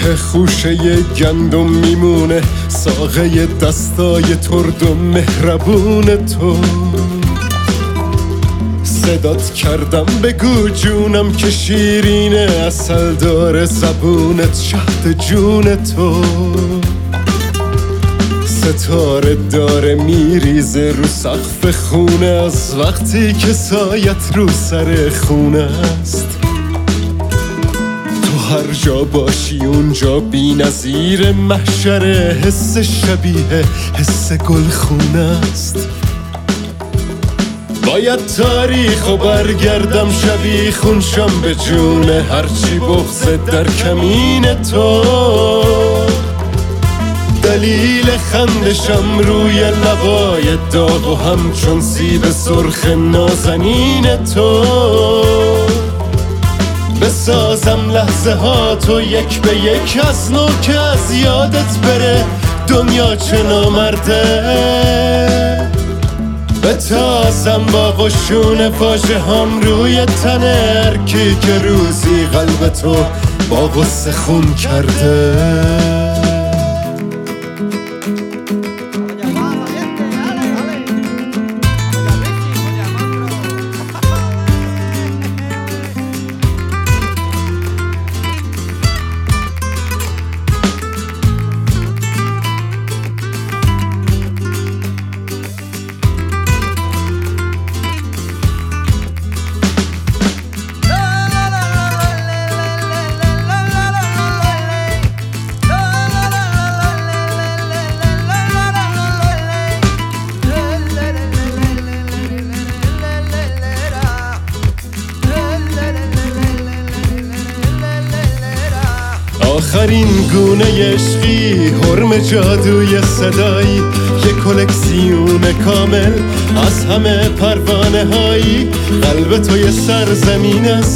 ته خوشه گندم میمونه، ساقه دستای ترد و مهربون تو. صدات کردم بگو جونم که شیرینه، اصل داره زبونت شهد جون تو. ستاره داره میریزه رو سقف خونه، از وقتی که سایت رو سر خونه است. تو هر جا باشی اونجا بی نظیر محشره، حس شبیه حس گلخونه است. باید تاریخو برگردم شبیخون شم به جونه، هرچی بغض در کمین تو. دلیل خندشم روی لبای داغ و همچون سیب سرخ نازنین تو. بسازم لحظه ها تو یک به یک از نو که از یادت بره دنیا چه نامرده. بتازم با قشون فاجه هم روی تنه، هرکی که روزی قلب تو با غصه خون کرده. آخرین گونه عشقی، حرم جادوی صدایی، یه کلکسیون کامل از همه پروانه هایی. قلب تو یه سرزمین است،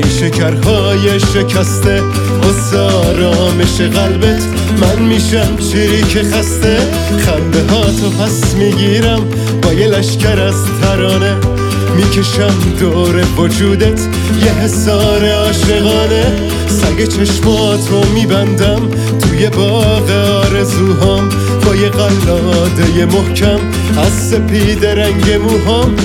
نیشکرهای شکسته، واسه آرامش قلبت من میشم چریک خسته. خنده ها تو پس میگیرم با یه لشکر از ترانه، میکشم دور وجودت یه حصار عاشقانه. سگ چشمات رو میبندم توی باغ آرزوهام، با یه قلاده محکم از سپید رنگ موهام.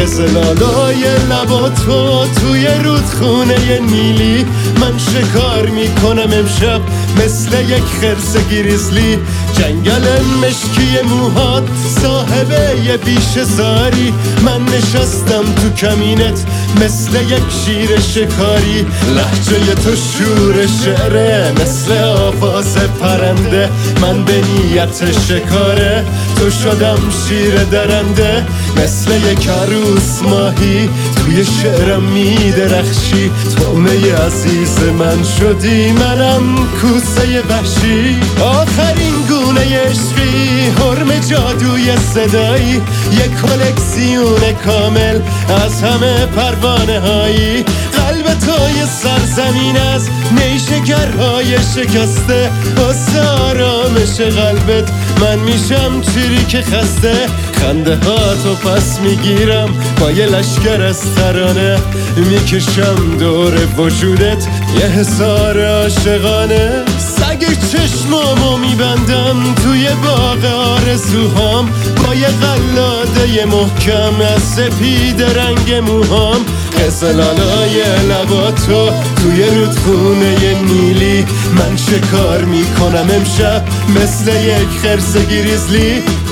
قزلالای لباتو توی رودخونه نیلی، من شکار میکنم امشب مثل یک خرس گریزلی. جنگل مشکی موهات صاحبه یه بیشه زاری، من نشستم تو کمینت مثل یک شیر شکاری. لهجه تو شور شعره مثل آواز پرنده، من به نیت شکاره تو شدم شیر درنده. مثل یک عروس ماهی توی شعرم میدرخشی، تومه عزیز من شدی منم کوسه وحشی. آخرین گونه عشقی، حرم جادوی صدایی، یک کلکسیون کامل از همه پروانه هایی. قلب تو یه سرزمین از نیشکرهای شکسته، واسه آرامش قلبت من میشم چریک خسته. خنده ها تو پس میگیرم با یه لشکر از ترانه، میکشم دور وجودت یه حصار عاشقانه. سگ چشمامو میبندم توی باغ آرزوهام، با یه قلاده محکم از سپید رنگ موهام. قزلالای لباتو توی رودخونه نیلی، من شکار میکنم امشب مثل یک خرس گریزلی.